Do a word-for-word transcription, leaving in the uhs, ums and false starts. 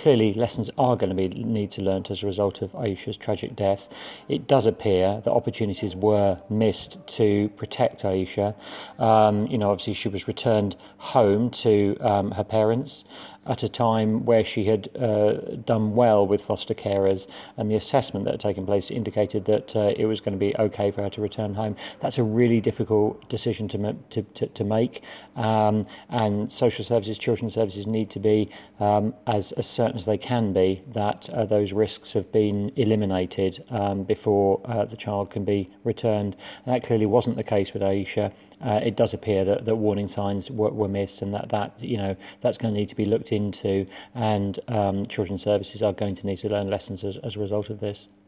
clearly lessons are going to be need to learnt as a result of Aisha's tragic death. It does appear that opportunities were missed to protect Aisha. Um, you know, obviously she was returned home to um, her parents at a time where she had uh, done well with foster carers, and the assessment that had taken place indicated that uh, it was going to be okay for her to return home. That's a really difficult decision to to, to, to make, um, and social services, children's services need to be um, as, as certain as they can be that uh, those risks have been eliminated um, before uh, the child can be returned. And that clearly wasn't the case with Aisha. Uh, it does appear that, that warning signs were, were missed, and that, that you know that's going to need to be looked into, and um, children's services are going to need to learn lessons as, as a result of this.